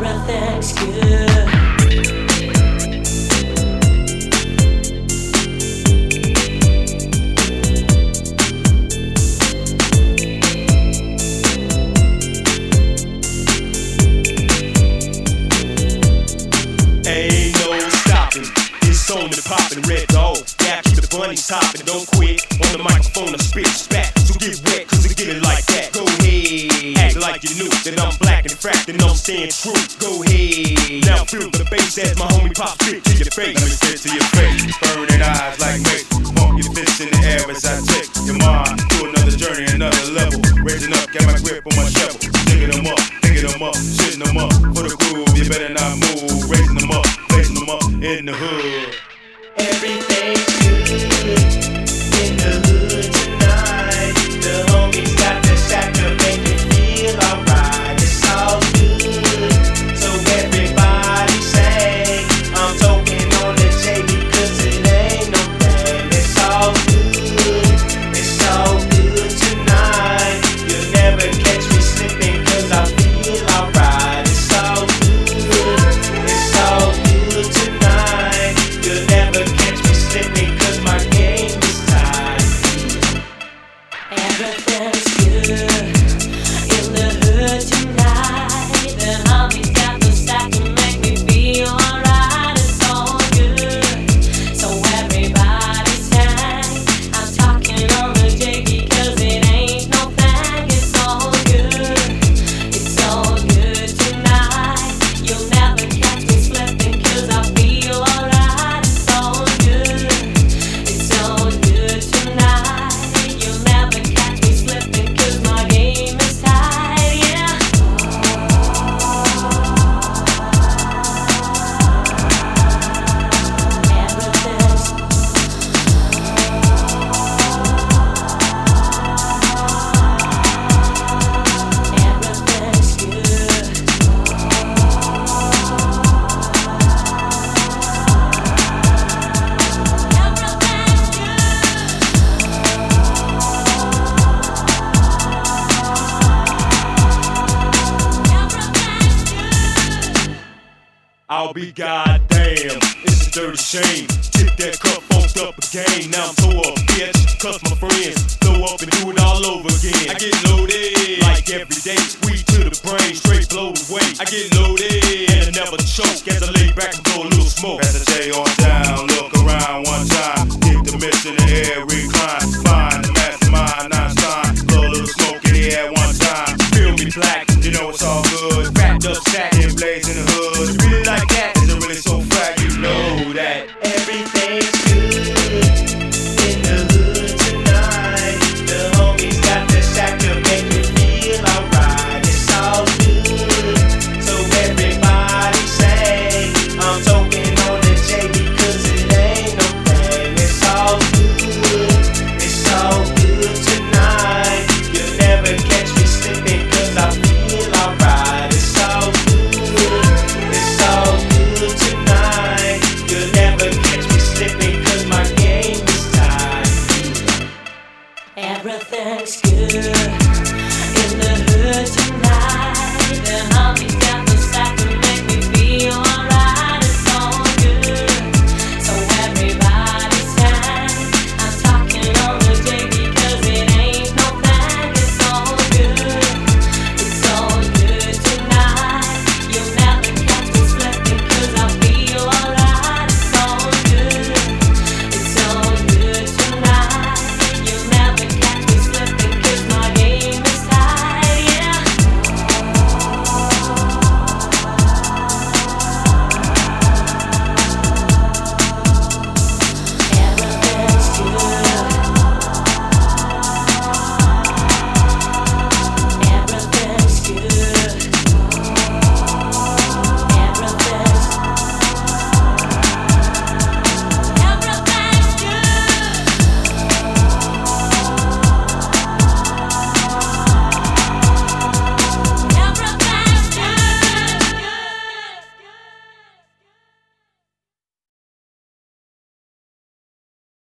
everything's good. Ain't no stopping, it's on and popping, red dog. Yeah, keep the bunnies hopping, don't quit. On the microphone, I spit spat. So get wet, cause I get it like that. Go ahead, act like you knew that I'm black and fracked and I'm staying true. Go ahead, now feel the bass as my homie pop spit to your face. Let me spit to your face, burning eyes like me. Pump your fists in the air as I take your mind to another journey, another level. Raising up, got my grip on my shovel. Digging them up, picking them up, shitting them up. For the groove, you better not move. Raising them up, placing them up in the hood. Everything's good in the hood tonight. The homies got the shack to make me feel alright. It's all good, so everybody say I'm talking on the J because it ain't no thing. It's all good tonight. You'll never catch me slipping cause I feel alright. It's all good tonight. You'll never catch me slipping cause my game is tight. Everything's good in the hood tonight. The homies got the sack to make me feel alright. It's all good, so everybody sing. I'm talking on the J because it ain't no thing. It's all good tonight. You'll never catch me slipping cause I feel alright. It's all good tonight. You'll never catch me slipping cause my game is tight, yeah. Everything's good. I'll be goddamn, it's a dirty shame. Tip that cup, funked up again. Now I'm tore up, bitch, cause my friends throw up and do it all over again. I get loaded, like every day, weed to the brain, straight blow away. I get loaded, and I never choke, as I lay back and blow a little smoke. Pass the J on down, look around one time. Keep the mist in the air, recline. Find the mastermind, Einstein. Blow a little smoke in the air one time. Feel me black, you know it's all good. Wrapped up, sack and blaze in the hood. You really like that?